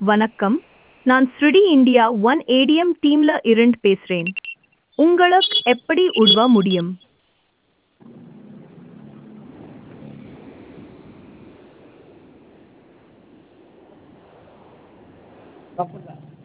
வணக்கம். நான் ஸ்ருடி India one ATM டீம்ல இருந்து பேசுறேன். உங்களுக்கு எப்படி உதவ முடியும்? தப்புல்ல.